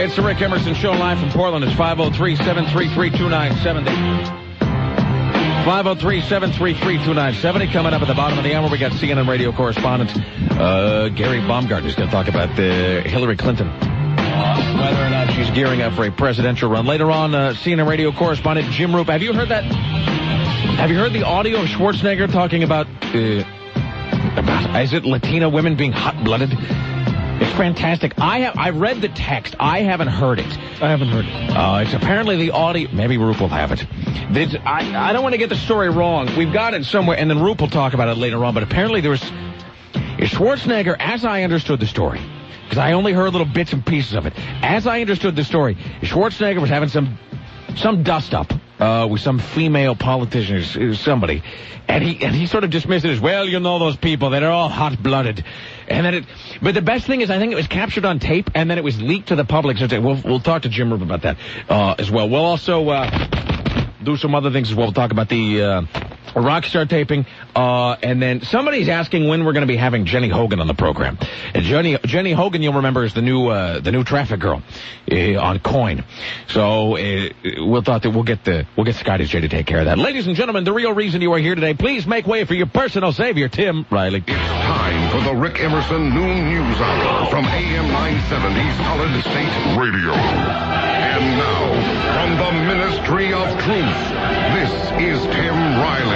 It's the Rick Emerson Show live from Portland. It's 503-733-2970. 503-733-2970. Coming up at the bottom of the hour, we got CNN radio correspondent Gary Baumgartner who's going to talk about Hillary Clinton. Whether or not she's gearing up for a presidential run. Later on, CNN radio correspondent Jim Roop. Have you heard that? Have you heard the audio of Schwarzenegger talking about is it Latina women being hot-blooded? It's fantastic. I read the text. I haven't heard it. I haven't heard it. It's apparently the audio. Maybe Roop will have it. I don't want to get the story wrong. We've got it somewhere, and then Roop will talk about it later on. But apparently there's Schwarzenegger, as I understood the story, because I only heard little bits and pieces of it. As I understood the story, Schwarzenegger was having some dust-up with some female politician, somebody, and he sort of dismissed it as, well, you know those people, they're all hot-blooded. And then but the best thing is, I think it was captured on tape, and then it was leaked to the public. So we'll talk to Jim Roop about that as well. We'll also do some other things as well. We'll talk about the Rockstar taping, and then somebody's asking when we're going to be having Jenny Hogan on the program. And Jenny Hogan, you'll remember, is the new traffic girl on Coin. So we'll thought that we'll get Scotty J to take care of that. Ladies and gentlemen, the real reason you are here today, please make way for your personal savior, Tim Riley. It's time for the Rick Emerson Noon News Hour from AM 970 Solid State Radio. And now, from the Ministry of Truth, this is Tim Riley.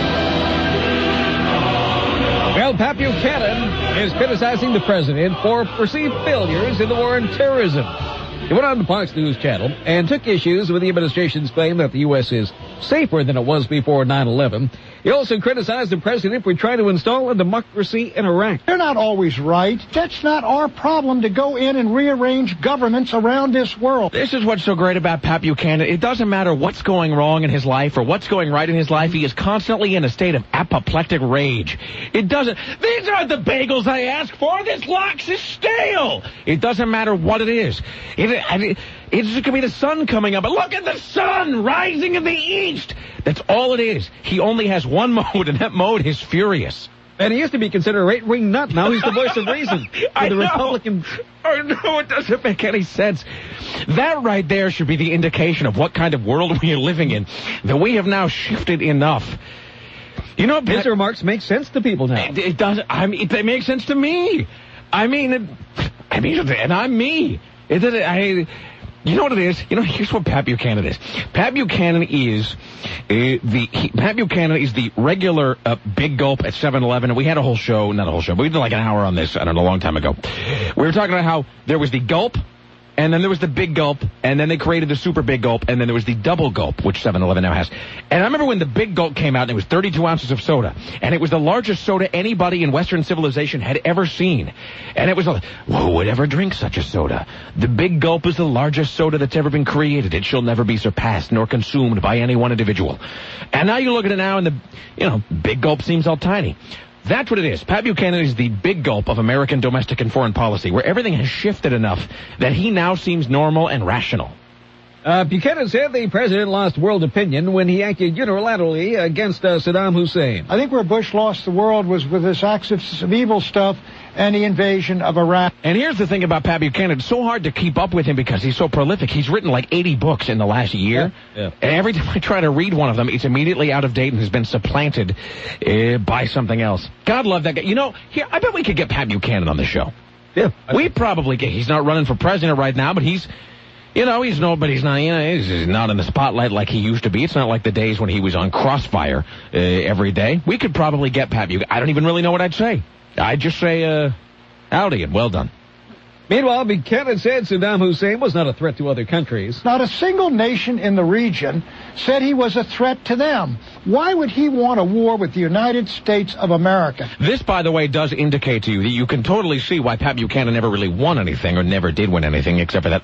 Well, Pat Buchanan is criticizing the president for perceived failures in the war on terrorism. He went on the Fox News channel and took issues with the administration's claim that the U.S. is safer than it was before 9/11. He also criticized the president for trying to install a democracy in Iraq. They're not always right. That's not our problem to go in and rearrange governments around this world. This is what's so great about Pat Buchanan. It doesn't matter what's going wrong in his life or what's going right in his life. He is constantly in a state of apoplectic rage. It doesn't. These aren't the bagels I asked for. This lox is stale. It doesn't matter what it is. It's going to be the sun coming up. But look at the sun rising in the east. That's all it is. He only has one mode, and that mode is furious. And he used to be considered a right-wing nut. Now he's the voice of reason for the Republicans. I know, it doesn't make any sense. That right there should be the indication of what kind of world we are living in, that we have now shifted enough. You know, his remarks make sense to people now. It does. I mean, they make sense to me. and I'm me. You know what it is? Here's what Pat Buchanan is. Pat Buchanan is the regular Big Gulp at 7-Eleven. And we had a whole show, not a whole show, but we did like an hour on this, I don't know, a long time ago. We were talking about how there was the Gulp, and then there was the Big Gulp, and then they created the Super Big Gulp, and then there was the Double Gulp, which 7-Eleven now has. And I remember when the Big Gulp came out, and it was 32 ounces of soda, and it was the largest soda anybody in Western civilization had ever seen. And it was like, who would ever drink such a soda? The Big Gulp is the largest soda that's ever been created. It shall never be surpassed nor consumed by any one individual. And now you look at it now, and the Big Gulp seems all tiny. That's what it is. Pat Buchanan is the Big Gulp of American domestic and foreign policy, where everything has shifted enough that he now seems normal and rational. Buchanan said the president lost world opinion when he acted unilaterally against Saddam Hussein. I think where Bush lost the world was with this axis of evil stuff and the invasion of Iraq. And here's the thing about Pat Buchanan. It's so hard to keep up with him because he's so prolific. He's written like 80 books in the last year. Yeah. And every time I try to read one of them, it's immediately out of date and has been supplanted by something else. God love that guy. Here, I bet we could get Pat Buchanan on the show. Yeah. We probably get. He's not running for president right now, but he's not in the spotlight like he used to be. It's not like the days when he was on Crossfire every day. We could probably get Pat Buchanan. I don't even really know what I'd say. I'd just say, howdy and well done. Meanwhile, Buchanan said Saddam Hussein was not a threat to other countries. Not a single nation in the region said he was a threat to them. Why would he want a war with the United States of America? This, by the way, does indicate to you that you can totally see why Pat Buchanan never really won anything or never did win anything except for that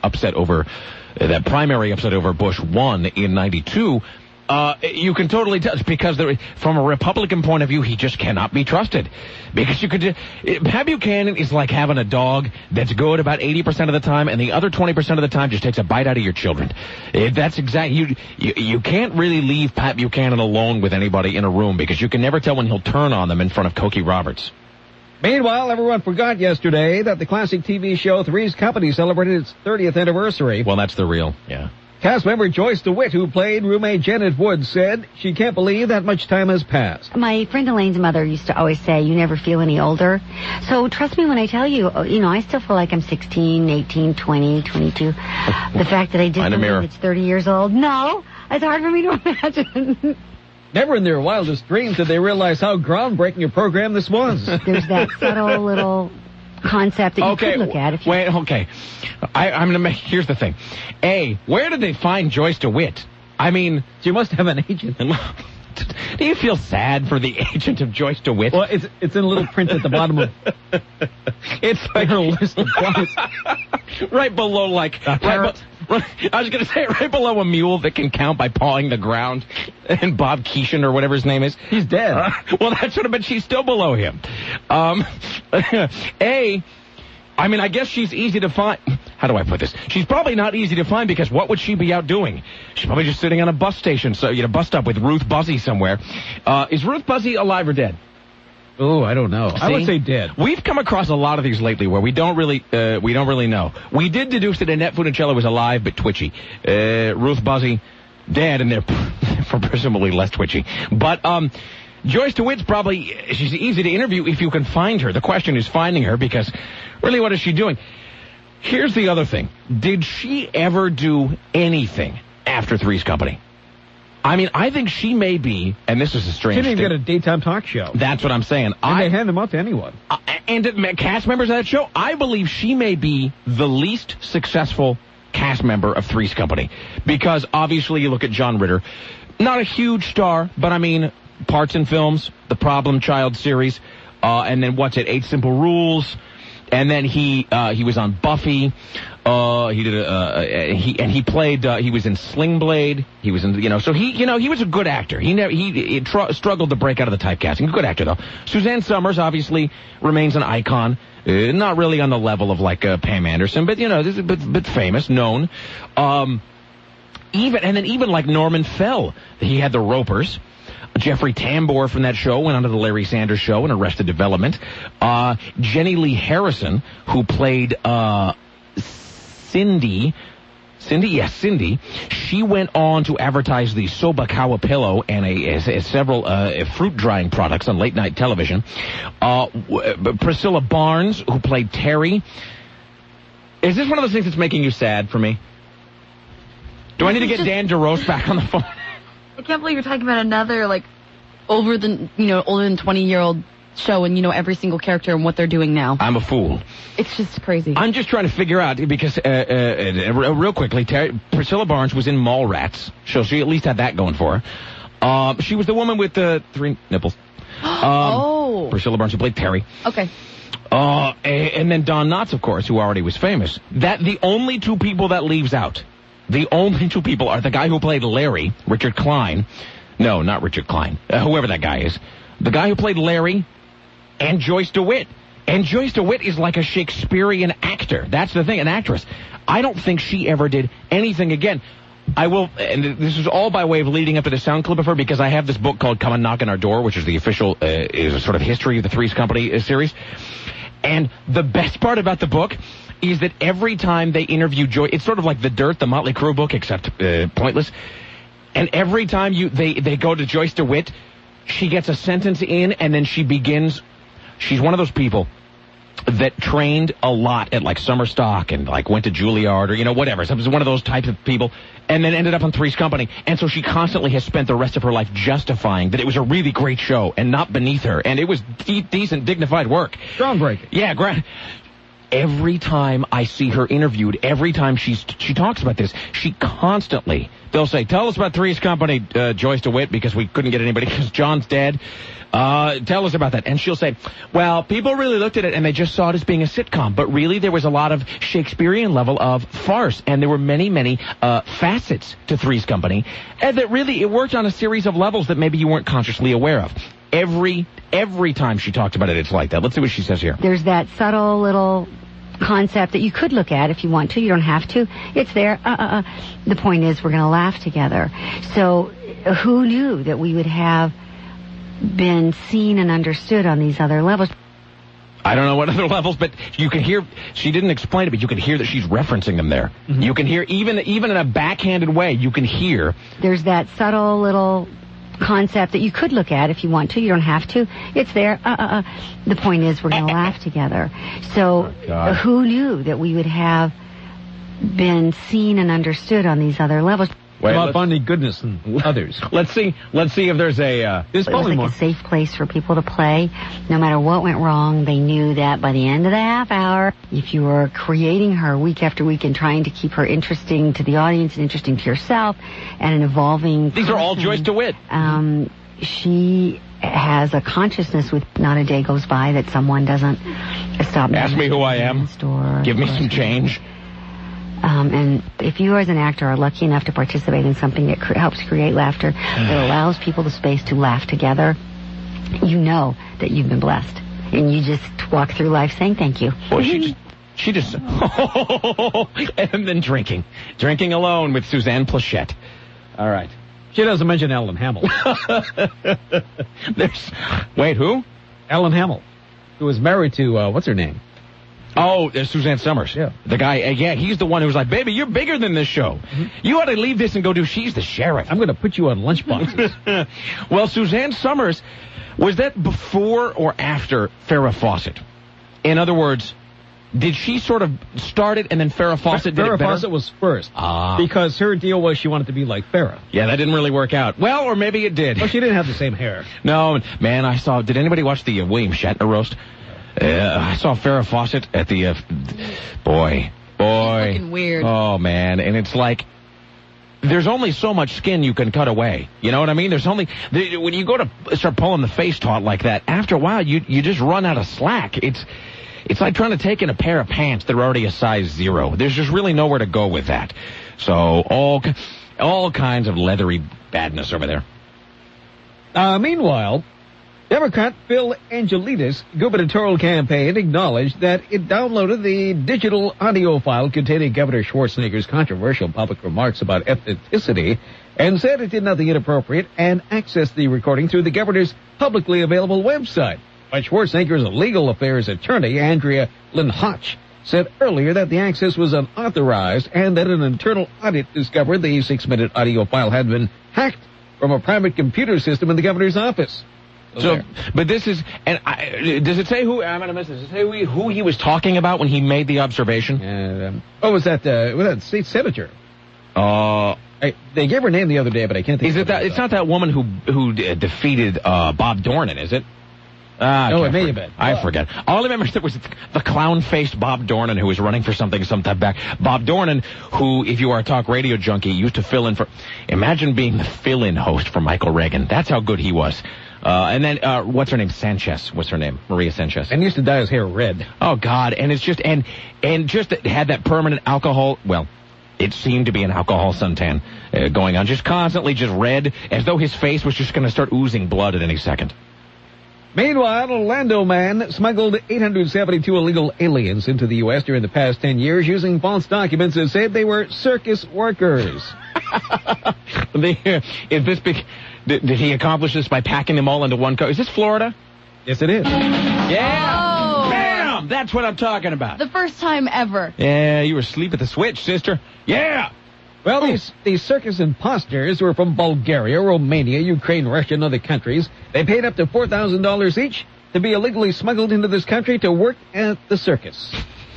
primary upset over Bush 1 in 92. You can totally tell. It's because from a Republican point of view, he just cannot be trusted. Because Pat Buchanan is like having a dog that's good about 80% of the time, and the other 20% of the time just takes a bite out of your children. That's exactly you can't really leave Pat Buchanan alone with anybody in a room because you can never tell when he'll turn on them in front of Cokie Roberts. Meanwhile, everyone forgot yesterday that the classic TV show Three's Company celebrated its 30th anniversary. Well, that's the real, yeah. Cast member Joyce DeWitt, who played roommate Janet Wood, said she can't believe that much time has passed. My friend Elaine's mother used to always say, you never feel any older. So trust me when I tell you, I still feel like I'm 16, 18, 20, 22. The fact that I did something that's 30 years old, no, it's hard for me to imagine. Never in their wildest dreams did they realize how groundbreaking a program this was. There's that subtle little concept that you could look at. If you I'm going to make, here's the thing. A, where did they find Joyce DeWitt? I mean, she must have an agent. Do you feel sad for the agent of Joyce DeWitt? Well, it's in a little print at the bottom of it's like her list of clients. Right below, like, I was going to say right below a mule that can count by pawing the ground, and Bob Keeshan or whatever his name is. He's dead. Well, that's what, but she's still below him. I guess she's easy to find. How do I put this? She's probably not easy to find because what would she be out doing? She's probably just sitting on a bus station, bus stop with Ruth Buzzy somewhere. Is Ruth Buzzy alive or dead? Oh, I don't know. I would say dead. We've come across a lot of these lately where we don't really know. We did deduce that Annette Funicello was alive but twitchy. Ruth Buzzy, dead, and they're presumably less twitchy. But, Joyce DeWitt's she's easy to interview if you can find her. The question is finding her because, really, what is she doing? Here's the other thing. Did she ever do anything after Three's Company? I think she may be, and this is a strange thing. She didn't get a daytime talk show. That's what I'm saying. And they hand them out to anyone. And cast members of that show, I believe she may be the least successful cast member of Three's Company. Because, obviously, you look at John Ritter. Not a huge star, but, parts in films, the Problem Child series, and then 8 Simple Rules, and then he was on Buffy. He did he played. He was in Sling Blade. He was in so he was a good actor. He struggled to break out of the typecasting. Good actor though. Suzanne Summers obviously remains an icon. Not really on the level of Pam Anderson, but but famous, known. Even like Norman Fell, he had the Ropers. Jeffrey Tambor from that show went on to the Larry Sanders Show and Arrested Development. Jenny Lee Harrison, who played Cindy. She went on to advertise the Sobakawa pillow and several fruit drying products on late night television. Priscilla Barnes, who played Terry. Is this one of those things that's making you sad for me? Do I need to get Dan DeRose back on the phone? I can't believe you're talking about another, older than 20-year-old show and every single character and what they're doing now. I'm a fool. It's just crazy. I'm just trying to figure out, because, real quickly, Priscilla Barnes was in Mallrats, so she at least had that going for her. She was the woman with the 3 nipples. Priscilla Barnes, who played Terry. Okay. And then Don Knotts, of course, who already was famous. The only 2 people that leaves out. The only 2 people are the guy who played Larry, Richard Klein. No, not Richard Klein. Whoever that guy is. The guy who played Larry and Joyce DeWitt. And Joyce DeWitt is like a Shakespearean actor. That's the thing, an actress. I don't think she ever did anything again. I will, and this is all by way of leading up to the sound clip of her, because I have this book called Come and Knock on Our Door, which is the official is a sort of history of the Three's Company series. And the best part about the book is that every time they interview Joyce, it's sort of like The Dirt, the Motley Crue book, except pointless. And every time they go to Joyce DeWitt, she gets a sentence in, and then she begins. She's one of those people that trained a lot at summer stock and went to Juilliard or whatever. So it was one of those types of people, and then ended up on Three's Company. And so she constantly has spent the rest of her life justifying that it was a really great show and not beneath her, and it was decent, dignified work. Groundbreaking. Yeah, every time I see her interviewed, every time she talks about this, she constantly, they'll say, tell us about Three's Company, Joyce DeWitt, because we couldn't get anybody because John's dead. Tell us about that. And she'll say, well, people really looked at it and they just saw it as being a sitcom, but really there was a lot of Shakespearean level of farce, and there were many, many facets to Three's Company, and that really it worked on a series of levels that maybe you weren't consciously aware of. Every time she talked about it, it's like that. Let's see what she says here. There's that subtle little concept that you could look at if you want to. You don't have to. It's there. The point is we're going to laugh together. So who knew that we would have been seen and understood on these other levels? I don't know what other levels, but you can hear, she didn't explain it, but you can hear that she's referencing them there. Mm-hmm. You can hear, even in a backhanded way, you can hear. There's that subtle little concept that you could look at if you want to. You don't have to. It's there. The point is we're going to laugh together. So who knew that we would have been seen and understood on these other levels? About finding goodness in others. Let's see if there's a... It was like a safe place for people to play. No matter what went wrong, they knew that by the end of the half hour, if you were creating her week after week and trying to keep her interesting to the audience and interesting to yourself and an evolving... These are all Joyce DeWitt. She has a consciousness with not a day goes by that someone doesn't stop... Ask me who I am. Give me some change. And if you as an actor are lucky enough to participate in something that helps create laughter, that allows people the space to laugh together, you know that you've been blessed. And you just walk through life saying thank you. Well, she just, and then drinking alone with Suzanne Plachette. All right. She doesn't mention Ellen Hamill. Wait, who? Ellen Hamill, who was married to, what's her name? Oh, Suzanne Summers. Yeah. The guy, he's the one who was like, baby, you're bigger than this show. Mm-hmm. You ought to leave this and go do She's the Sheriff. I'm going to put you on lunchboxes. Well, Suzanne Summers, was that before or after Farrah Fawcett? In other words, did she sort of start it and then Farrah Fawcett did it better? Farrah Fawcett was first. Because her deal was she wanted to be like Farrah. Yeah, that didn't really work out. Well, or maybe it did. Well, she didn't have the same hair. No, man, did anybody watch the William Shatner roast? I saw Farrah Fawcett at the, boy. Looking weird. Oh, man. And it's like, there's only so much skin you can cut away. You know what I mean? When you go to start pulling the face taut like that, after a while, you just run out of slack. It's like trying to take in a pair of pants that are already a size 0. There's just really nowhere to go with that. So, all kinds of leathery badness over there. Meanwhile, Democrat Phil Angelides' gubernatorial campaign acknowledged that it downloaded the digital audio file containing Governor Schwarzenegger's controversial public remarks about ethnicity and said it did nothing inappropriate and accessed the recording through the governor's publicly available website. But Schwarzenegger's legal affairs attorney, Andrea Lynn Hotch, said earlier that the access was unauthorized and that an internal audit discovered the 6-minute audio file had been hacked from a private computer system in the governor's office. So, but this is, does it say who, I'm going to miss this, does it say who he was talking about when he made the observation? Was that state senator? They gave her name the other day, but I can't think of it. It's not that woman who defeated Bob Dornan, is it? No, it may have been. I forget. All I remember is there was the clown-faced Bob Dornan who was running for something some time back. Bob Dornan, who, if you are a talk radio junkie, used to fill in for... Imagine being the fill-in host for Michael Reagan. That's how good he was. And then, what's her name? Sanchez. What's her name? Maria Sanchez. And he used to dye his hair red. Oh, God. And it's just... And just had that permanent alcohol... Well... It seemed to be an alcohol suntan going on. Just constantly just red, as though his face was just going to start oozing blood at any second. Meanwhile, an Orlando man smuggled 872 illegal aliens into the U.S. during the past 10 years using false documents that said they were circus workers. Did he accomplish this by packing them all into one car? Is this Florida? Yes, it is. Yeah. Oh. Bam! That's what I'm talking about. The first time ever. Yeah, you were asleep at the switch, sister. Yeah. Well, these circus imposters were from Bulgaria, Romania, Ukraine, Russia, and other countries. They paid up to $4,000 each to be illegally smuggled into this country to work at the circus.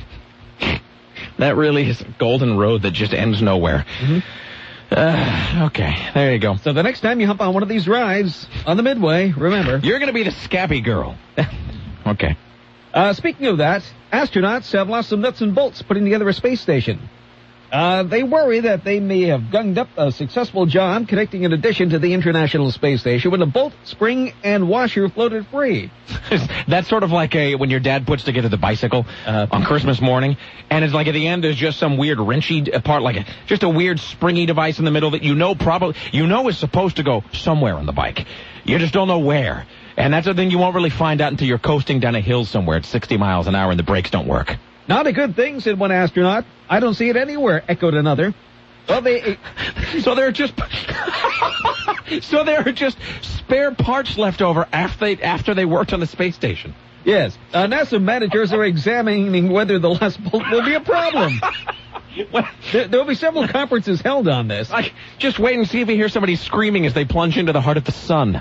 That really is a golden road that just ends nowhere. Mm-hmm. Okay, there you go. So the next time you hop on one of these rides on the Midway, remember... You're going to be the scabby girl. Okay. Speaking of that, astronauts have lost some nuts and bolts putting together a space station. They worry that they may have gunged up a successful job connecting an addition to the International Space Station when a bolt, spring, and washer floated free. That's sort of like when your dad puts together the bicycle on Christmas morning, and it's like at the end there's just some weird wrenchy part, like just a weird springy device in the middle that you know is supposed to go somewhere on the bike. You just don't know where. And that's the thing you won't really find out until you're coasting down a hill somewhere at 60 miles an hour and the brakes don't work. Not a good thing, said one astronaut. I don't see it anywhere, echoed another. Well, So there are just spare parts left over after they worked on the space station. Yes. NASA managers are examining whether the last bolt will be a problem. Well, there will be several conferences held on this. Just wait and see if you hear somebody screaming as they plunge into the heart of the sun.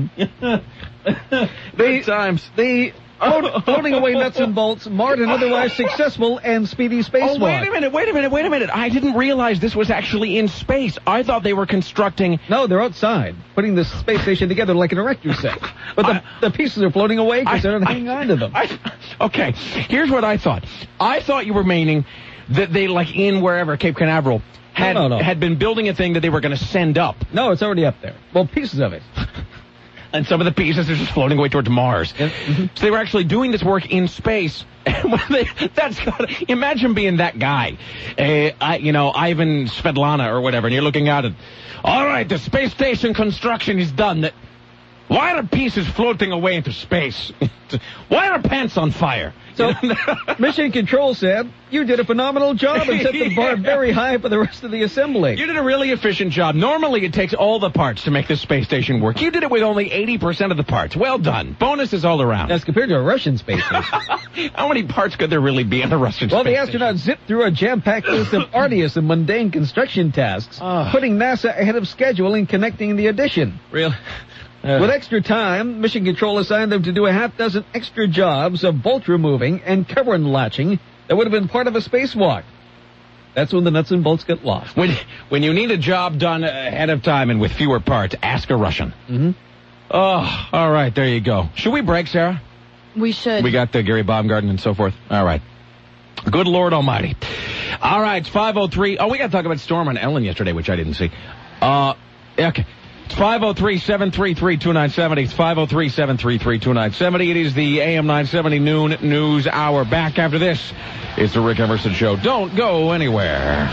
The floating away nuts and bolts marred an otherwise successful and speedy spacewalk. Oh, wait a minute. I didn't realize this was actually in space. I thought they were constructing... No, they're outside, putting the space station together like an erector set. But the pieces are floating away because they're not hanging on to them. Okay, here's what I thought. I thought you were meaning that they, like in wherever, Cape Canaveral, had been building a thing that they were going to send up. No, it's already up there. Well, pieces of it. And some of the pieces are just floating away towards Mars. Yep. Mm-hmm. So they were actually doing this work in space. Imagine being that guy. Ivan Svetlana or whatever, and you're looking out and, all right, the space station construction is done. Why are pieces floating away into space? Why are pants on fire? So, Mission Control said, you did a phenomenal job and set the bar very high for the rest of the assembly. You did a really efficient job. Normally, it takes all the parts to make this space station work. You did it with only 80% of the parts. Well done. Bonuses all around. As compared to a Russian space station. How many parts could there really be in a Russian space station? Well, the astronauts zipped through a jam-packed list of arduous and mundane construction tasks, putting NASA ahead of schedule in connecting the addition. Really? With extra time, Mission Control assigned them to do a half-dozen extra jobs of bolt removing and cover and latching that would have been part of a spacewalk. That's when the nuts and bolts get lost. When you need a job done ahead of time and with fewer parts, ask a Russian. Mm-hmm. Oh, all right, there you go. Should we break, Sarah? We should. We got the Gary Baumgarten and so forth. All right. Good Lord Almighty. All right, it's 5:03. Oh, we got to talk about Storm on Ellen yesterday, which I didn't see. Okay. It's 503-733-2970. It's 503-733-2970. It is the AM 970 noon news hour. Back after this, it's the Rick Emerson Show. Don't go anywhere.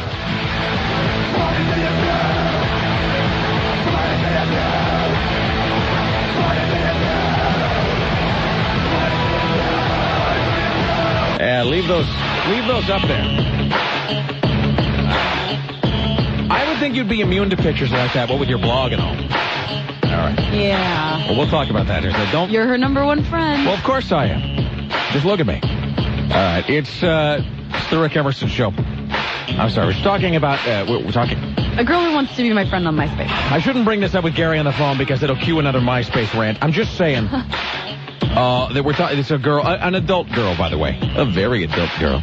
Yeah, leave those up there. I would think you'd be immune to pictures like that, what with your blog and all. All right. Yeah. Well, we'll talk about that. You're her number one friend. Well, of course I am. Just look at me. All right. It's the Rick Emerson Show. I'm sorry. We're talking about, we're talking... A girl who wants to be my friend on MySpace. I shouldn't bring this up with Gary on the phone because it'll cue another MySpace rant. I'm just saying that we're talking... It's a girl, an adult girl, by the way. A very adult girl.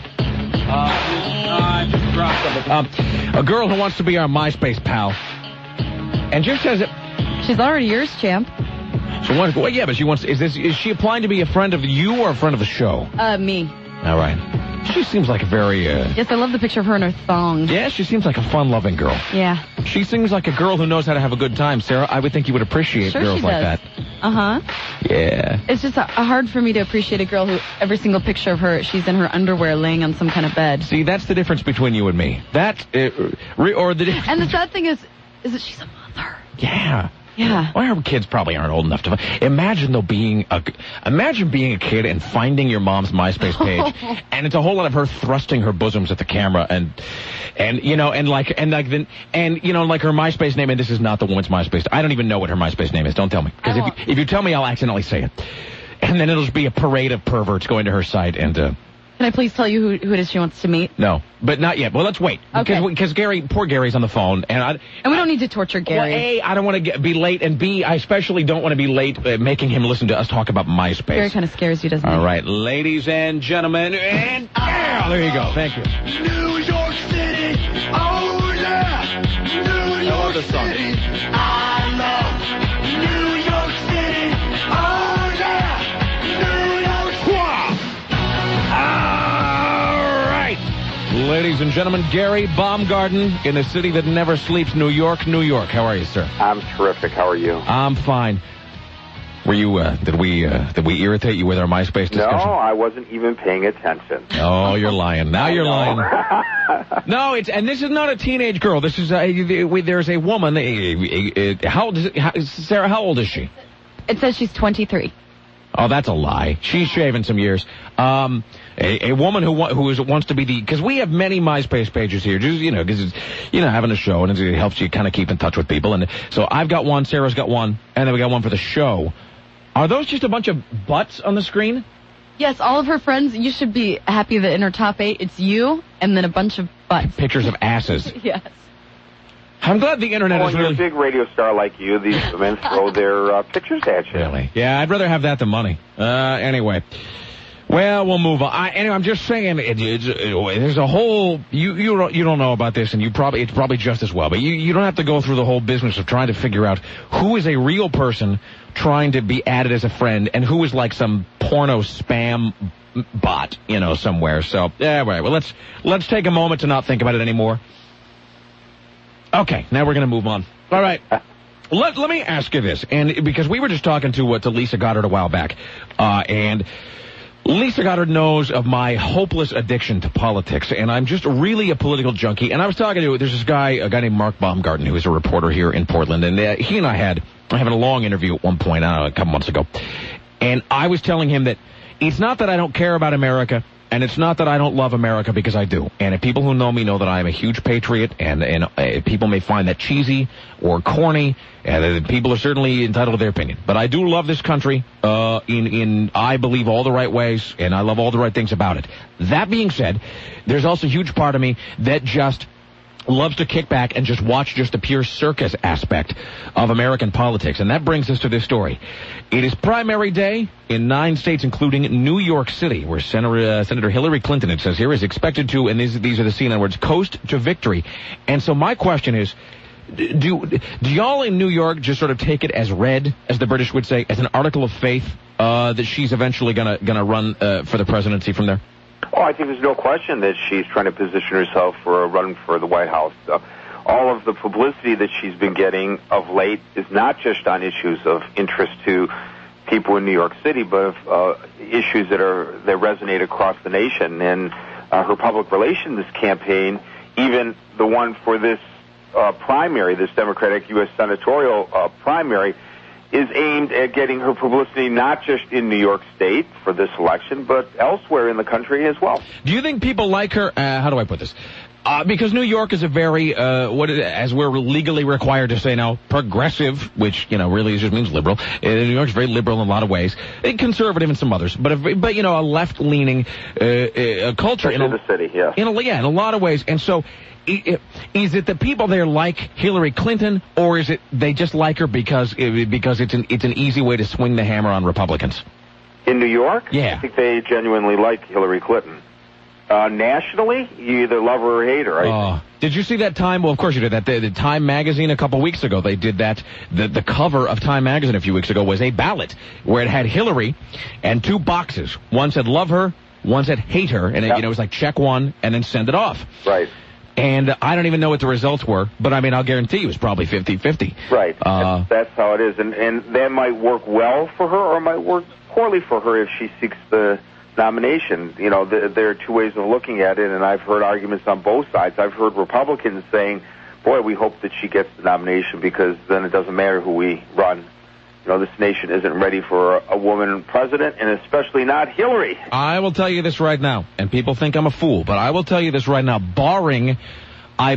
I just dropped something. A girl who wants to be our MySpace pal. And just says it. She's already yours, champ. Well, yeah, but she wants... Is she applying to be a friend of you or a friend of the show? Me. All right. She seems like a very... Yes, I love the picture of her in her thong. Yeah, she seems like a fun-loving girl. Yeah. She seems like a girl who knows how to have a good time, Sarah. I would think you would appreciate girls like that. Uh-huh. Yeah. It's just hard for me to appreciate a girl who, every single picture of her, she's in her underwear laying on some kind of bed. See, that's the difference between you and me. And the sad thing is that she's a mother. Yeah. Yeah. Well, her kids probably aren't old enough to... Imagine, though, being a kid and finding your mom's MySpace page, and it's a whole lot of her thrusting her bosoms at the camera, and her MySpace name, and this is not the woman's MySpace. I don't even know what her MySpace name is. Don't tell me. Because if you tell me, I'll accidentally say it. And then it'll just be a parade of perverts going to her site and... Can I please tell you who it is she wants to meet? No, but not yet. Well, let's wait. Okay. Because poor Gary's on the phone. And we don't need to torture Gary. Well, A, I don't want to be late, and B, I especially don't want to be late making him listen to us talk about MySpace. Gary kind of scares you, doesn't he? All right, ladies and gentlemen, and there you go. Thank you. New York City, oh yeah. New York City, I love New York City, oh yeah. New York City. Ladies and gentlemen, Gary Baumgarten in the city that never sleeps, New York, New York. How are you, sir? I'm terrific. How are you? I'm fine. Were you, did we irritate you with our MySpace discussion? No, I wasn't even paying attention. Oh, you're lying. Now you're lying. No, and this is not a teenage girl. This is, there's a woman, Sarah, how old is she? It says she's 23. Oh, that's a lie. She's shaving some years. A woman who wants to be because we have many MySpace pages here, just, because it's, having a show, and it helps you kind of keep in touch with people. And so I've got one, Sarah's got one, and then we got one for the show. Are those just a bunch of butts on the screen? Yes, all of her friends, you should be happy that in her top 8, it's you and then a bunch of butts. Pictures of asses. Yes. I'm glad the internet is When really... you're a big radio star like you, these women throw their pictures at you. Really? Yeah, I'd rather have that than money. Anyway. Well, we'll move on. Anyway, I'm just saying, there's a whole... You don't know about this, and it's probably just as well, but you don't have to go through the whole business of trying to figure out who is a real person trying to be added as a friend and who is like some porno spam bot, somewhere. So, yeah, right. Well, let's take a moment to not think about it anymore. Okay, now we're going to move on. All right. Let me ask you this, and because we were just talking to Lisa Goddard a while back, and Lisa Goddard knows of my hopeless addiction to politics, and I'm just really a political junkie. And I was talking to, there's a guy named Mark Baumgarten, who is a reporter here in Portland, and he and I having a long interview at one point, a couple months ago, and I was telling him that it's not that I don't care about America, and it's not that I don't love America, because I do. And if people who know me know that I am a huge patriot, and people may find that cheesy or corny, and people are certainly entitled to their opinion. But I do love this country in I believe all the right ways, and I love all the right things about it. That being said, there's also a huge part of me that just loves to kick back and just watch just the pure circus aspect of American politics. And that brings us to this story. It is primary day in 9 states, including New York City, where Senator Hillary Clinton, it says here, is expected to, and these are the CNN words, coast to victory. And so my question is, do y'all in New York just sort of take it as read, as the British would say, as an article of faith, that she's eventually gonna run for the presidency from there? Oh, I think there's no question that she's trying to position herself for a run for the White House. All of the publicity that she's been getting of late is not just on issues of interest to people in New York City, but issues that resonate across the nation. And her public relations campaign, even the one for this primary, this Democratic U.S. senatorial primary, is aimed at getting her publicity not just in New York State for this election, but elsewhere in the country as well. Do you think people like her? How do I put this? Because New York is a very, as we're legally required to say now, progressive, which, really just means liberal. New York's very liberal in a lot of ways. Conservative in some others. But a left-leaning culture. In the city, yeah. In a lot of ways. And so, is it that people there like Hillary Clinton, or is it they just like her because it's an easy way to swing the hammer on Republicans? In New York? Yeah. I think they genuinely like Hillary Clinton. Nationally, you either love her or hate her. Did you see that Time? Well, of course you did. That the Time magazine a couple weeks ago, they did that. The cover of Time magazine a few weeks ago was a ballot where it had Hillary and 2 boxes. One said love her, one said hate her, and it was like check one and then send it off. Right. And I don't even know what the results were, but I mean, I'll guarantee you it's probably 50-50. Right. That's how it is. And that might work well for her or might work poorly for her if she seeks the nomination. There are 2 ways of looking at it, and I've heard arguments on both sides. I've heard Republicans saying, boy, we hope that she gets the nomination because then it doesn't matter who we run. This nation isn't ready for a woman president, and especially not Hillary. I will tell you this right now, and people think I'm a fool, but I will tell you this right now, barring a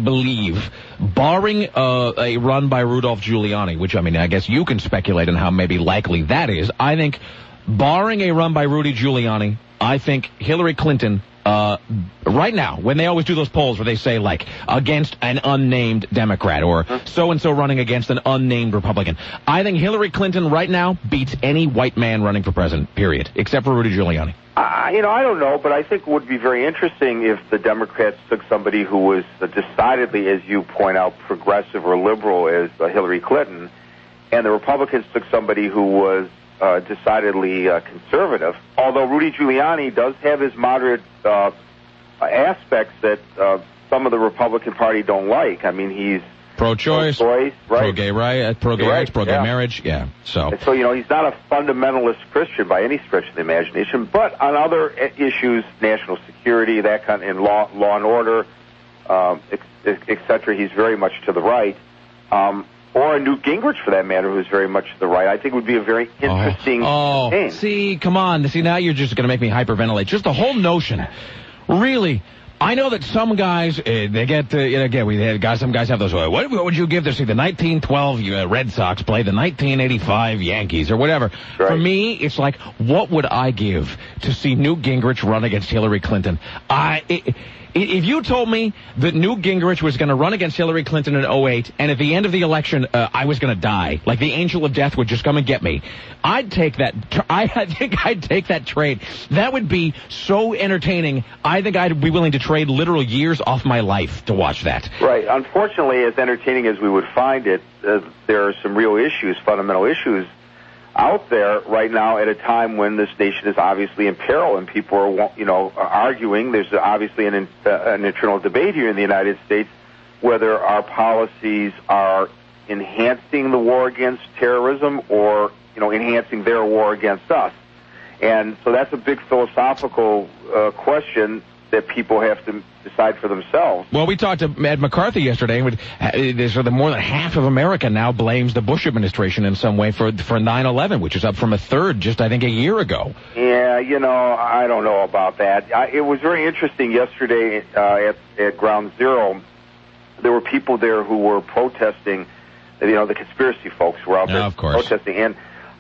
run by Rudolph Giuliani, which, I guess you can speculate on how maybe likely that is. I think, barring a run by Rudy Giuliani, I think Hillary Clinton, right now, when they always do those polls where they say, like, against an unnamed Democrat or so-and-so running against an unnamed Republican, I think Hillary Clinton right now beats any white man running for president, period, except for Rudy Giuliani. I don't know, but I think it would be very interesting if the Democrats took somebody who was decidedly, as you point out, progressive or liberal as Hillary Clinton, and the Republicans took somebody who was decidedly conservative, although Rudy Giuliani does have his moderate aspects that some of the Republican Party don't like. I mean, he's pro-choice, right? pro-gay rights, pro-gay marriage, yeah. So he's not a fundamentalist Christian by any stretch of the imagination, but on other issues, national security, that kind, and law and order, etc., he's very much to the right. Or a Newt Gingrich, for that matter, who's very much to the right. I think would be a very interesting game. See, come on. See, now you're just going to make me hyperventilate. Just the whole notion. Really, I know that some guys, they get, some guys have those, what would you give to see the 1912 Red Sox play the 1985 Yankees or whatever? Right. For me, it's like, what would I give to see Newt Gingrich run against Hillary Clinton? If you told me that Newt Gingrich was going to run against Hillary Clinton in 2008, and at the end of the election, I was going to die, like the angel of death would just come and get me, I'd take that. I think I'd take that trade. That would be so entertaining. I think I'd be willing to trade literal years off my life to watch that. Right. Unfortunately, as entertaining as we would find it, there are some real issues, fundamental issues out there right now at a time when this nation is obviously in peril and people are, arguing. There's obviously an internal debate here in the United States whether our policies are enhancing the war against terrorism or, enhancing their war against us. And so that's a big philosophical question that people have to decide for themselves. Well, we talked to Ed McCarthy yesterday. More than half of America now blames the Bush administration in some way for 9/11, which is up from a third just, I think, a year ago. Yeah, I don't know about that. It was very interesting yesterday at Ground Zero. There were people there who were protesting. The conspiracy folks were out there protesting. And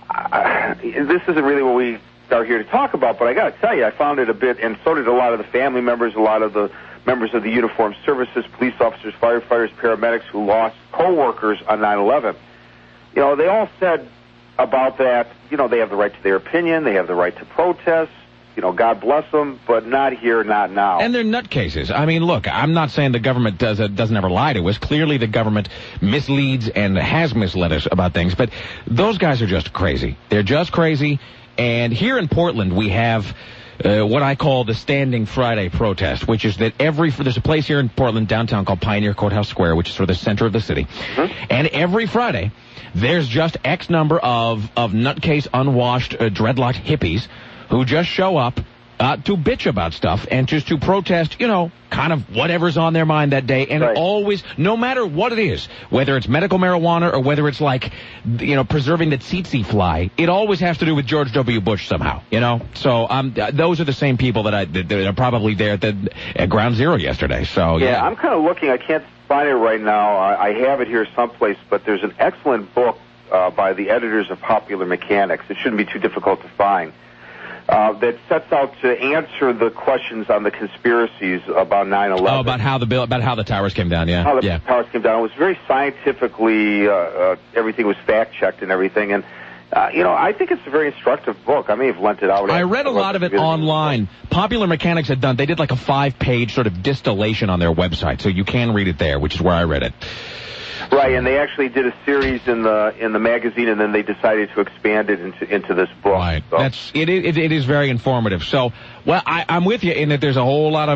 this isn't really what we are here to talk about, but I got to tell you, I found it a bit, and so did a lot of the family members, a lot of the members of the uniformed services, police officers, firefighters, paramedics who lost co-workers on 9/11. They all said about that, they have the right to their opinion, they have the right to protest, God bless them, but not here, not now. And they're nutcases. I mean, look, I'm not saying the government doesn't ever lie to us. Clearly the government misleads and has misled us about things, but those guys are just crazy. They're just crazy. And here in Portland, we have what I call the Standing Friday protest, which is that there's a place here in Portland, downtown, called Pioneer Courthouse Square, which is sort of the center of the city. Mm-hmm. And every Friday, there's just X number of nutcase, unwashed, dreadlocked hippies who just show up to bitch about stuff and just to protest, kind of whatever's on their mind that day. And always, no matter what it is, whether it's medical marijuana or whether it's like, preserving the tsetse fly, it always has to do with George W. Bush somehow, So those are the same people that are probably there at Ground Zero yesterday. So yeah, I'm kind of looking. I can't find it right now. I have it here someplace, but there's an excellent book by the editors of Popular Mechanics. It shouldn't be too difficult to find. That sets out to answer the questions on the conspiracies about 9/11. Oh, about how the towers came down, yeah. How the towers came down. It was very scientifically, everything was fact-checked and everything. And, I think it's a very instructive book. I may have lent it out. I read a lot of it online. Popular Mechanics they did like a 5-page sort of distillation on their website, so you can read it there, which is where I read it. Right, and they actually did a series in the magazine, and then they decided to expand it into this book. Right, so. It is very informative. So, I'm with you in that there's a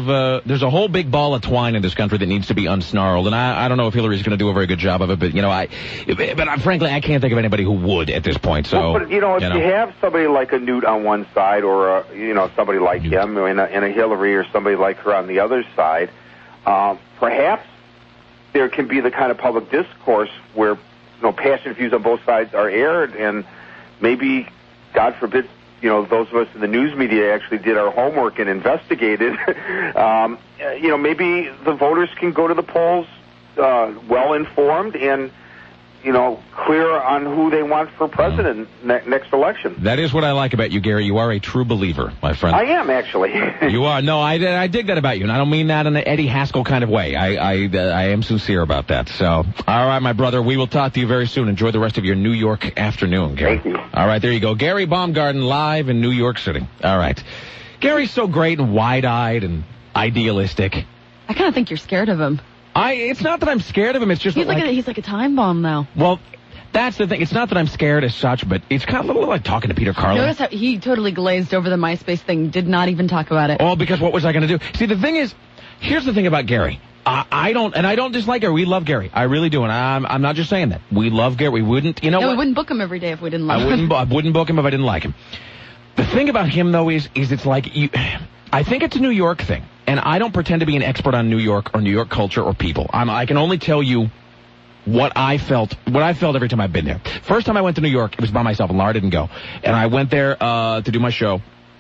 whole big ball of twine in this country that needs to be unsnarled, and I don't know if Hillary's going to do a very good job of it, but frankly I can't think of anybody who would at this point. So, if you have somebody like a Newt on one side, or somebody like him, and a Hillary, or somebody like her on the other side, perhaps there can be the kind of public discourse where, passionate views on both sides are aired, and maybe, God forbid, those of us in the news media actually did our homework and investigated. Maybe the voters can go to the polls well informed and, clear on who they want for president next election. That is what I like about you, Gary. You are a true believer, my friend. I am, actually. You are. No, I dig that about you, and I don't mean that in an Eddie Haskell kind of way. I am sincere about that. So, all right, my brother, we will talk to you very soon. Enjoy the rest of your New York afternoon, Gary. Thank you. All right, there you go. Gary Baumgarten live in New York City. All right. Gary's so great and wide-eyed and idealistic. I kind of think you're scared of him. It's not that I'm scared of him. It's just he's like a time bomb now. Well, that's the thing. It's not that I'm scared as such, but it's kind of a little like talking to Peter Carlin. Notice how he totally glazed over the MySpace thing. Did not even talk about it. Oh, because what was I going to do? See, the thing is, here's the thing about Gary. I don't dislike Gary. We love Gary. I really do, and I'm not just saying that. We love Gary. We wouldn't, we wouldn't book him every day if we didn't like him. I wouldn't book him if I didn't like him. The thing about him, though, is it's like I think it's a New York thing. And I don't pretend to be an expert on New York or New York culture or people. I can only tell you what I felt every time I've been there. First time I went to New York, it was by myself, and Laura didn't go. And I went there to do my show.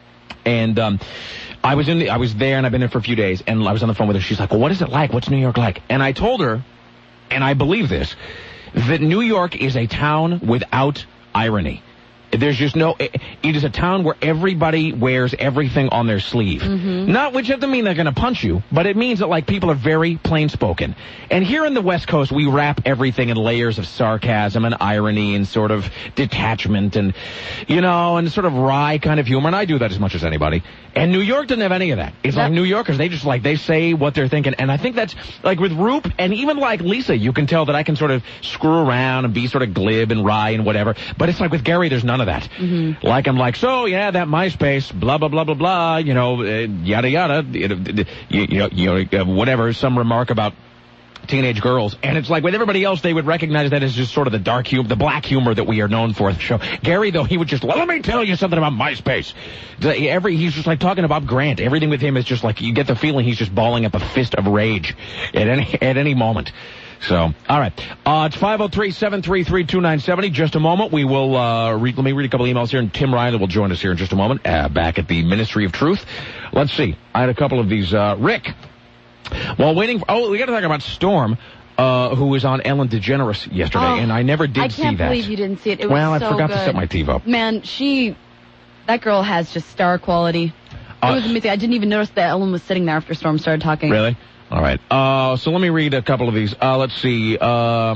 And I was there, and I've been there for a few days, and I was on the phone with her. She's like, well, what is it like? What's New York like? And I told her, and I believe this, that New York is a town without irony. There's just no... It is a town where everybody wears everything on their sleeve. Not, which doesn't mean they're going to punch you, but it means that, like, people are very plain-spoken. And here in the West Coast, we wrap everything in layers of sarcasm and irony and sort of detachment and, you know, and sort of wry kind of humor. And I do that as much as anybody. And New York doesn't have any of that. It's like New Yorkers, they just, like, they say what they're thinking. And I think that's, like, with Roop and even, like, Lisa, you can tell that I can sort of screw around and be sort of glib and wry and whatever. But it's like with Gary, there's none of that. Like, I'm like, so, yeah, that MySpace, blah, blah, blah, blah, blah, you know, yada, yada, whatever, some remark about teenage girls. And it's like with everybody else, they would recognize that as just sort of the dark humor, the black humor that we are known for at the show. Gary, though, he would just, let me tell you something about MySpace. He's just like talking about Grant. Everything with him is just like, you get the feeling he's just balling up a fist of rage at any moment. So, all right. It's 503-733-2970. Just a moment. We will, let me read a couple emails here, and Tim Riley will join us here in just a moment, back at the Ministry of Truth. Let's see. I had a couple of these. Rick, while waiting we got to talk about Storm, who was on Ellen DeGeneres yesterday, and I never did see that. I can't believe you didn't see it. It was so I forgot good. to set my TV up. Man, that girl has just star quality. It was amazing. I didn't even notice that Ellen was sitting there after Storm started talking. Really? All right. So let me read a couple of these. Let's see. Rick,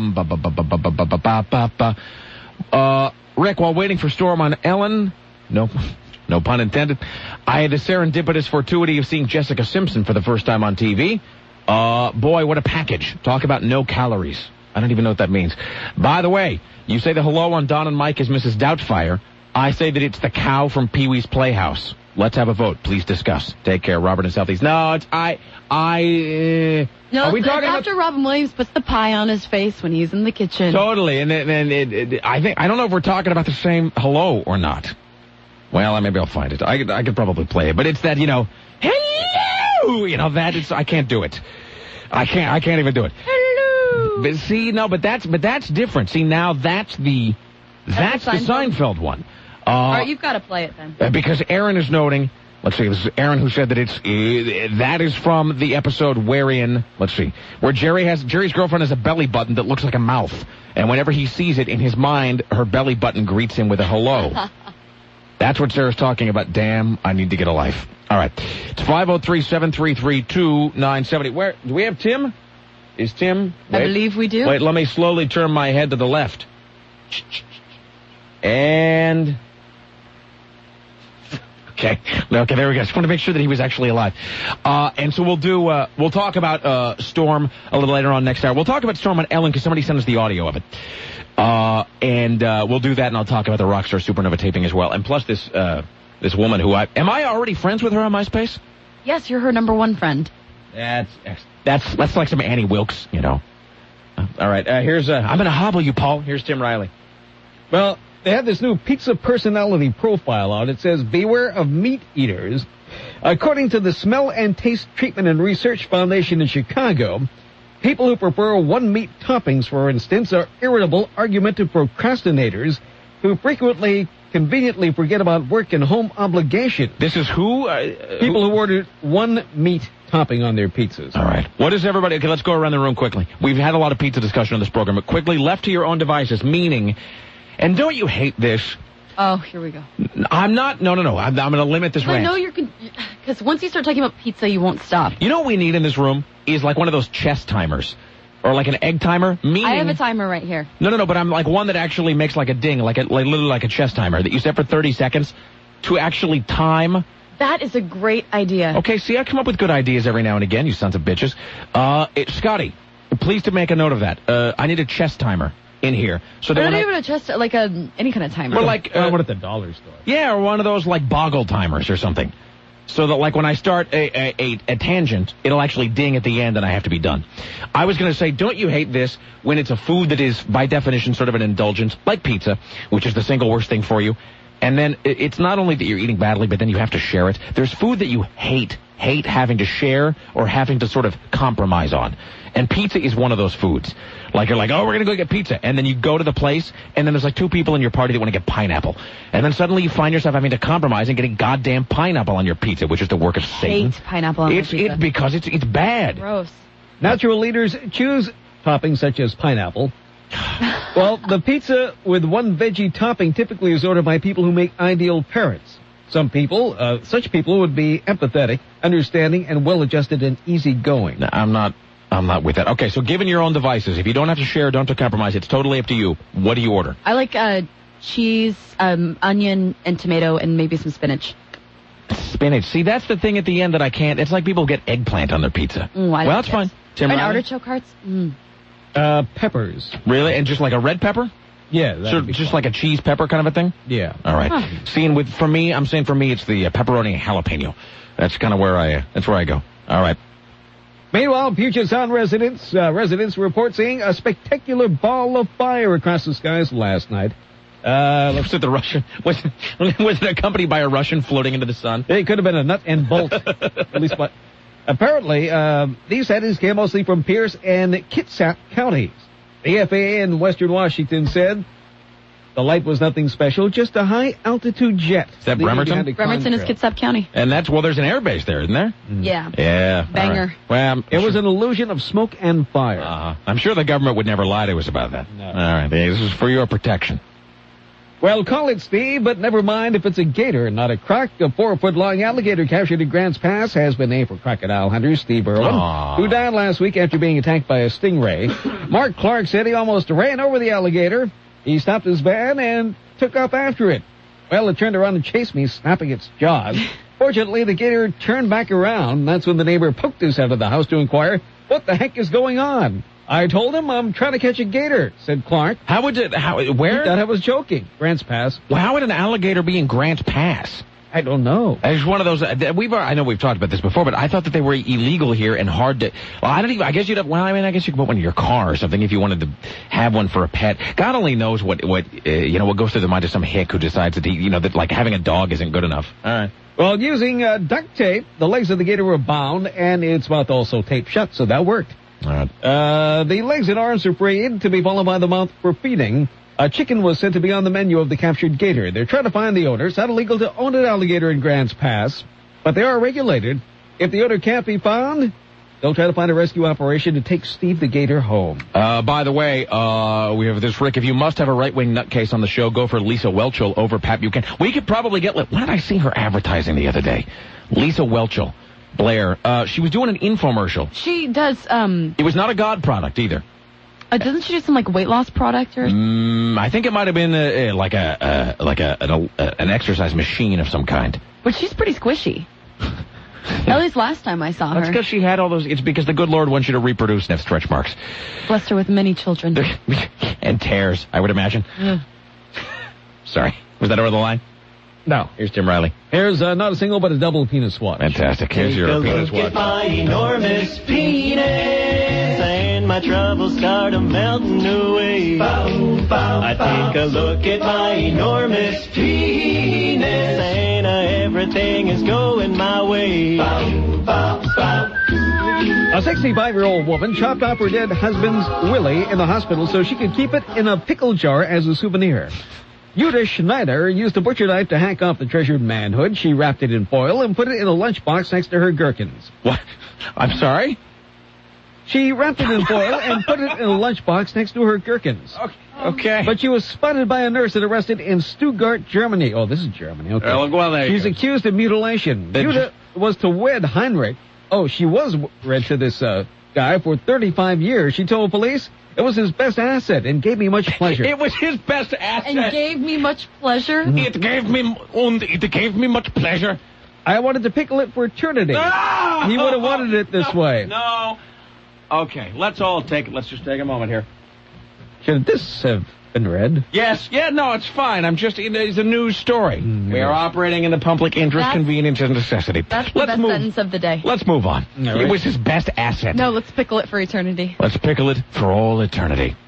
while waiting for Storm on Ellen, no pun intended, I had the serendipitous fortuity of seeing Jessica Simpson for the first time on TV. Boy, what a package. Talk about no calories. I don't even know what that means. By the way, you say the hello on Don and Mike is Mrs. Doubtfire. I say that it's the cow from Pee-wee's Playhouse. Let's have a vote. Please discuss. Take care, Robert in Southeast. No, it's No, are we talking after Robin Williams puts the pie on his face when he's in the kitchen. Totally, and I don't know if we're talking about the same hello or not. Well, maybe I'll find it. I could probably play it, but it's that, hello, that I can't do it. I can't even do it. Hello. But see, no, but that's different. See, now that's the Seinfeld one. All right, you've got to play it then. Because Aaron is noting, let's see, this is Aaron who said that that is from the episode wherein, let's see, where Jerry's girlfriend has a belly button that looks like a mouth. And whenever he sees it in his mind, her belly button greets him with a hello. That's what Sarah's talking about. Damn, I need to get a life. All right. It's 503-733-2970. Where, do we have Tim? Is Tim? Wait. I believe we do. Wait, let me slowly turn my head to the left. And... Okay, there we go. Just want to make sure that he was actually alive. And so we'll talk about Storm a little later on next hour. We'll talk about Storm on Ellen because somebody sent us the audio of it. And we'll do that, and I'll talk about the Rockstar Supernova taping as well. And plus this woman who am I already friends with her on MySpace? Yes, you're her number one friend. That's like some Annie Wilkes, All right, here's I'm going to hobble you, Paul. Here's Tim Riley. Well, they have this new pizza personality profile out. It says, beware of meat eaters. According to the Smell and Taste Treatment and Research Foundation in Chicago, people who prefer one meat toppings, for instance, are irritable, argumentative procrastinators who frequently, conveniently forget about work and home obligations. This is who? People who order one meat topping on their pizzas. All right. What is everybody? Okay, let's go around the room quickly. We've had a lot of pizza discussion on this program, but quickly, left to your own devices, meaning... And don't you hate this? Oh, here we go. I'm not. No. I'm going to limit this rant. I know because once you start talking about pizza, you won't stop. You know what we need in this room is like one of those chess timers. Or like an egg timer. Meaning, I have a timer right here. No, but I'm like one that actually makes like a ding, like literally like a chess timer that you set for 30 seconds to actually time. That is a great idea. Okay, see, I come up with good ideas every now and again, you sons of bitches. Scotty, please to make a note of that. I need a chess timer in here. So that not even a chest, like any kind of timer. Well, like one at the dollar store. Yeah, or one of those like boggle timers or something. So that like when I start a tangent, it'll actually ding at the end and I have to be done. I was going to say, don't you hate this when it's a food that is by definition sort of an indulgence, like pizza, which is the single worst thing for you. And then it's not only that you're eating badly, but then you have to share it. There's food that you hate. hate having to share or having to sort of compromise on. And pizza is one of those foods. Like, you're like, oh, we're going to go get pizza. And then you go to the place, and then there's like 2 people in your party that want to get pineapple. And then suddenly you find yourself having to compromise and getting goddamn pineapple on your pizza, which is the work of Satan. Hate pineapple on my pizza. It's because it's bad. Gross. Natural leaders choose toppings such as pineapple. Well, the pizza with one veggie topping typically is ordered by people who make ideal parents. Such people would be empathetic, understanding, and well-adjusted and easygoing. No, I'm not with that. Okay, so given your own devices, if you don't have to share, don't compromise, it's totally up to you. What do you order? I like cheese, onion, and tomato, and maybe some spinach. Spinach. See, that's the thing at the end that I can't. It's like people get eggplant on their pizza. Well, that's fine. Tim and Riley? artichoke hearts? Peppers. Really? And just like a red pepper? Yeah. So just like a cheese pepper kind of a thing? Yeah. All right. Huh. For me, it's the pepperoni and jalapeno. That's kind of where I go. All right. Meanwhile, Puget Sound residents report seeing a spectacular ball of fire across the skies last night. Was it the Russian? Was it accompanied by a Russian floating into the sun? It could have been a nut and bolt. At least, but apparently, these sightings came mostly from Pierce and Kitsap counties. The FAA in Western Washington said the light was nothing special, just a high-altitude jet. Is that Bremerton? Bremerton is Kitsap County. And there's an airbase there, isn't there? Yeah. Yeah. Banger. Right. Well, it was an illusion of smoke and fire. I'm sure the government would never lie to us about that. No. All right. This is for your protection. Well, call it Steve, but never mind if it's a gator, not a croc. A 4-foot-long alligator captured at Grants Pass has been named for crocodile hunter Steve Irwin, who died last week after being attacked by a stingray. Mark Clark said he almost ran over the alligator. He stopped his van and took off after it. Well, it turned around and chased me, snapping its jaws. Fortunately, the gator turned back around. That's when the neighbor poked his head out of the house to inquire, what the heck is going on? I told him I'm trying to catch a gator, said Clark. Where? He thought I was joking. Grants Pass. Well, how would an alligator be in Grants Pass? I don't know. It's one of those. I know we've talked about this before, but I thought that they were illegal here and hard to. Well, I guess you'd have. Well, I guess you could put one in your car or something if you wanted to have one for a pet. God only knows what goes through the mind of some hick who decides that that like having a dog isn't good enough. All right. Well, using duct tape, the legs of the gator were bound and its mouth also taped shut, so that worked. All right. The legs and arms are freed to be followed by the mouth for feeding. A chicken was said to be on the menu of the captured gator. They're trying to find the owner. It's not illegal to own an alligator in Grants Pass, but they are regulated. If the owner can't be found, they'll try to find a rescue operation to take Steve the gator home. By the way, we have this, Rick. If you must have a right-wing nutcase on the show, go for Lisa Whelchel over Pat Buchanan. We could probably get... What did I see her advertising the other day? Lisa Whelchel. Blair. She was doing an infomercial. She does, It was not a God product either. Doesn't she do some, weight loss product or... I think it might have been an exercise machine of some kind. But she's pretty squishy. At least last time I saw her. That's because she had all those... It's because the good Lord wants you to reproduce and have stretch marks. Blessed her with many children. And tears, I would imagine. Sorry. Was that over the line? No. Here's Tim Riley. Here's not a single but a double penis watch. Fantastic. Here's your penis watch. Take a look at my enormous penis, and my troubles start melting away. I take a look at my enormous penis, and everything is going my way. A 65-year-old woman chopped off her dead husband's willy in the hospital so she could keep it in a pickle jar as a souvenir. Yuta Schneider used a butcher knife to hack off the treasured manhood. She wrapped it in foil and put it in a lunchbox next to her gherkins. What? I'm sorry? She wrapped it in foil and put it in a lunchbox next to her gherkins. Okay. But she was spotted by a nurse and arrested in Stuttgart, Germany. Oh, this is Germany. Okay. Well, there She's accused of mutilation. Yuta was to wed Heinrich. Oh, she was wed to this guy for 35 years. She told police it was his best asset and gave me much pleasure. It was his best asset. And gave me much pleasure? It gave me much pleasure. I wanted to pickle it for eternity. No! He would have wanted it this way. No. Okay, let's just take a moment here. Should this have been read? Yes. Yeah, no, it's fine. It's a news story. We are operating in the public interest, convenience, and necessity. That's the best sentence of the day. Let's move on. Right. It was his best asset. No, let's pickle it for eternity. Let's pickle it for all eternity.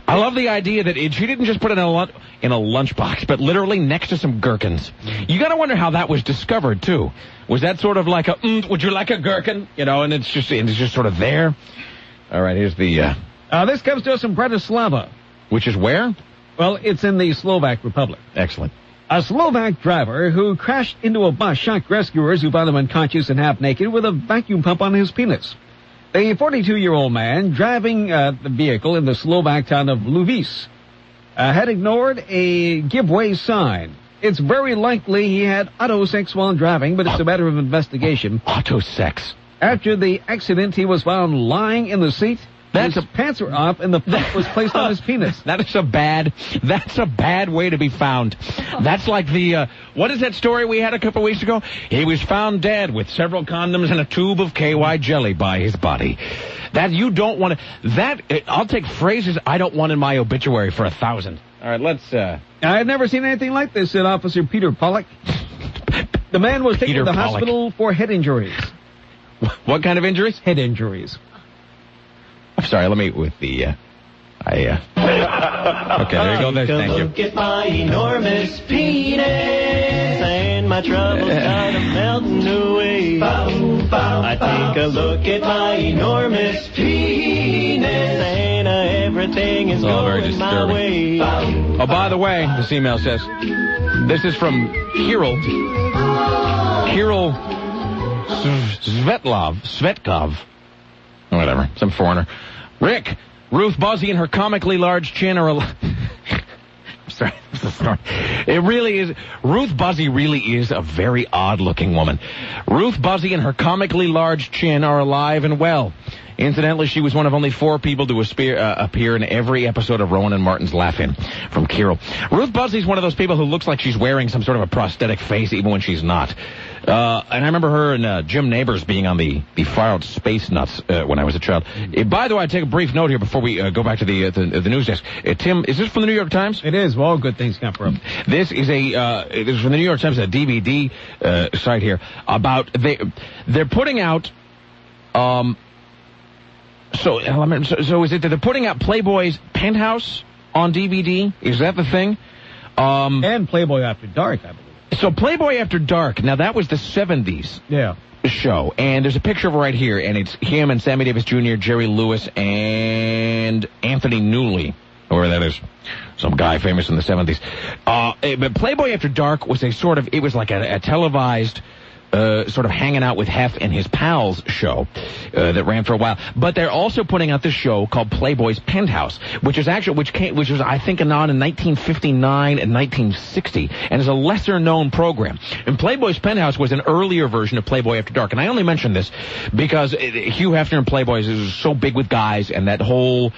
I love the idea that she didn't just put it in a lunchbox, but literally next to some gherkins. You got to wonder how that was discovered, too. Was that sort of like a, would you like a gherkin? You know, and it's just sort of there. All right, here's the... this comes to us from Bratislava. Which is where? Well, it's in the Slovak Republic. Excellent. A Slovak driver who crashed into a bus shocked rescuers who found him unconscious and half naked with a vacuum pump on his penis. The 42-year-old man driving the vehicle in the Slovak town of Lubice had ignored a give-way sign. It's very likely he had autosex while driving, but it's a matter of investigation. Autosex. After the accident, he was found lying in the seat. His pants were off, and the pump was placed on his penis. That's a bad way to be found. That's like the, what is that story we had a couple weeks ago? He was found dead with several condoms and a tube of KY jelly by his body. That you don't want to, I'll take phrases I don't want in my obituary for 1,000. All right, let's, I've never seen anything like this, said Officer Peter Pollock. The man was taken to the hospital for head injuries. What kind of injuries? Head injuries. I'm sorry, let me, with the, okay, there you go, thank you. Look at my enormous penis, and my troubles start melting away. I take a look at my enormous penis, and everything is going my way. Oh, by the way, this email says, this is from Kirill Svetkov. Whatever, some foreigner. Rick, Ruth Buzzy and her comically large chin are I'm sorry, this is not. It really is. Ruth Buzzy really is a very odd-looking woman. Ruth Buzzy and her comically large chin are alive and well. Incidentally, she was one of only 4 people to appear in every episode of Rowan and Martin's Laugh-In, from Kirill. Ruth Buzzy's one of those people who looks like she's wearing some sort of a prosthetic face even when she's not. And I remember her and Jim Nabors being on the filed Space Nuts when I was a child. By the way, I take a brief note here before we go back to the news desk. Tim, is this from the New York Times? It is. Well, good things come from. This is this is from the New York Times, a DVD site here about they're putting out. So is it that they're putting out Playboy's Penthouse on DVD? Is that the thing? And Playboy After Dark, I believe. So Playboy After Dark, now that was the 70s show, and there's a picture of it right here, and it's him and Sammy Davis Jr., Jerry Lewis, and Anthony Newley, or that is some guy famous in the 70s. But Playboy After Dark was it was like a televised sort of hanging out with Hef and his pals show that ran for a while. But they're also putting out this show called Playboy's Penthouse, which was I think on in 1959 and 1960, and is a lesser known program. And Playboy's Penthouse was an earlier version of Playboy After Dark. And I only mention this because Hugh Hefner and Playboy is so big with guys, and that whole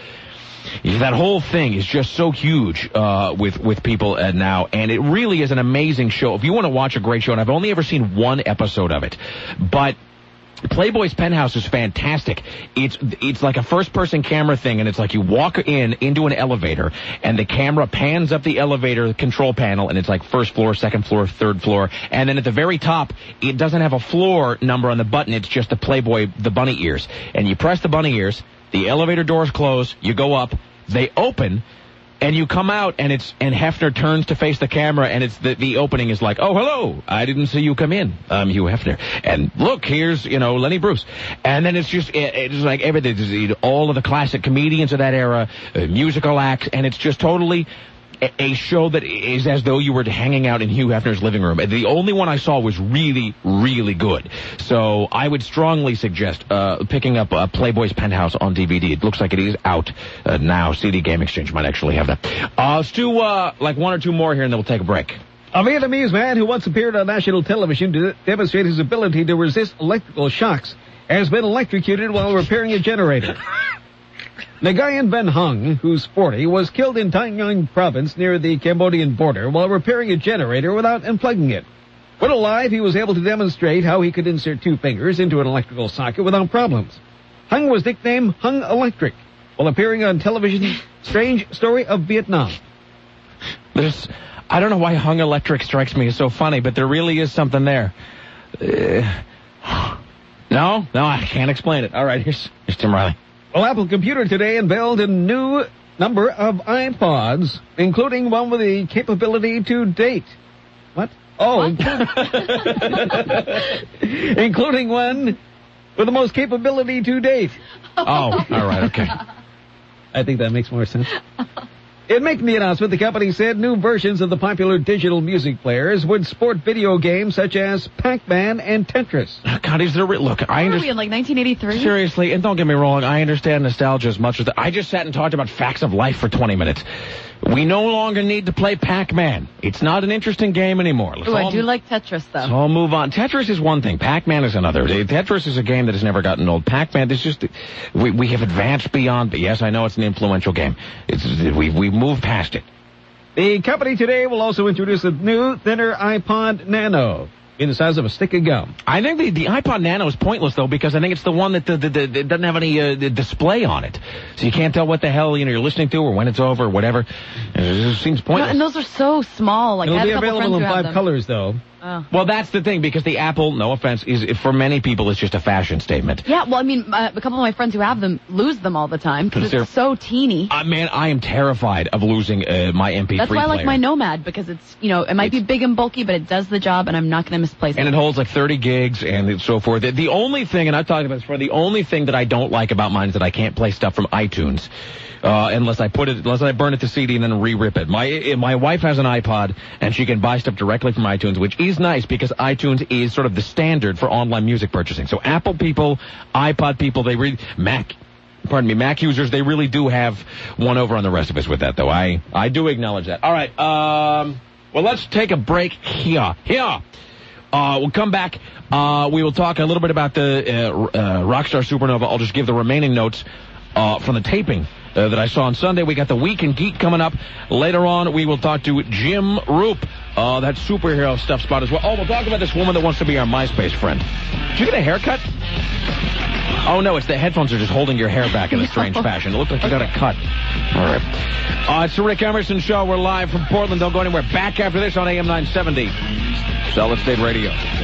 thing is just so huge with people now, and it really is an amazing show. If you want to watch a great show, and I've only ever seen one episode of it, but Playboy's Penthouse is fantastic. It's like a first-person camera thing, and it's like you walk into an elevator, and the camera pans up the elevator control panel, and it's like first floor, second floor, third floor, and then at the very top, it doesn't have a floor number on the button. It's just the bunny ears, and you press the bunny ears. The elevator doors close, you go up, they open, and you come out, and Hefner turns to face the camera, and it's the opening is like, oh, hello, I didn't see you come in. I'm Hugh Hefner. And look, here's, Lenny Bruce. And then it's like everything, all of the classic comedians of that era, musical acts, and it's just totally a show that is as though you were hanging out in Hugh Hefner's living room. The only one I saw was really, really good. So I would strongly suggest picking up Playboy's Penthouse on DVD. It looks like it is out now. CD Game Exchange might actually have that. Let's do like one or two more here, and then we'll take a break. A Vietnamese man who once appeared on national television to demonstrate his ability to resist electrical shocks has been electrocuted while repairing a generator. Nguyen Van Hung, who's 40, was killed in Thanh Nguyen province near the Cambodian border while repairing a generator without unplugging it. When alive, he was able to demonstrate how he could insert 2 fingers into an electrical socket without problems. Hung was nicknamed Hung Electric while appearing on television's Strange Story of Vietnam. I don't know why Hung Electric strikes me as so funny, but there really is something there. No, I can't explain it. All right, here's Tim Riley. Well, Apple Computer today unveiled a new number of iPods, including one with the capability to date. What? Oh, including one with the most capability to date. Oh, all right, okay. I think that makes more sense. In making the announcement, the company said new versions of the popular digital music players would sport video games such as Pac-Man and Tetris. God, is there... Look, I understand... Were we in, like, 1983? Seriously, and don't get me wrong, I understand nostalgia as much as... I just sat and talked about facts of life for 20 minutes. We no longer need to play Pac-Man. It's not an interesting game anymore. I do like Tetris, though. So I'll move on. Tetris is one thing. Pac-Man is another. Tetris is a game that has never gotten old. Pac-Man, it's just... We have advanced beyond... Yes, I know it's an influential game. We've moved past it. The company today will also introduce a new, thinner iPod Nano in the size of a stick of gum. I think the iPod Nano is pointless, though, because I think it's the one that doesn't have any display on it. So you can't tell what the hell you're listening to or when it's over or whatever. It just seems pointless. No, and those are so small. Like, it'll be available in 5 colors, though. Oh. Well, that's the thing, because the Apple, no offense, is for many people it's just a fashion statement. Yeah, well, I mean, a couple of my friends who have them lose them all the time because it's so teeny. Man, I am terrified of losing my MP3 player. That's why I like my Nomad, because it's, it might be big and bulky, but it does the job, and I'm not going to misplace it. And it holds like 30 gigs and so forth. The only thing, and I've talked about this before, the only thing that I don't like about mine is that I can't play stuff from iTunes. Unless I burn it to CD and then re-rip it. My wife has an iPod, and she can buy stuff directly from iTunes, which is nice because iTunes is sort of the standard for online music purchasing. So Apple people, iPod people, Mac users, they really do have one over on the rest of us with that, though. I do acknowledge that. All right, well, let's take a break here. We'll come back. We will talk a little bit about the Rockstar Supernova. I'll just give the remaining notes from the taping that I saw on Sunday. We got the Week in Geek coming up. Later on, we will talk to Jim Roop, that superhero stuff spot as well. Oh, we'll talk about this woman that wants to be our MySpace friend. Did you get a haircut? Oh, no, it's the headphones are just holding your hair back in a strange fashion. It looked like you got a cut. All right. It's the Rick Emerson Show. We're live from Portland. Don't go anywhere. Back after this on AM 970. Solid State Radio.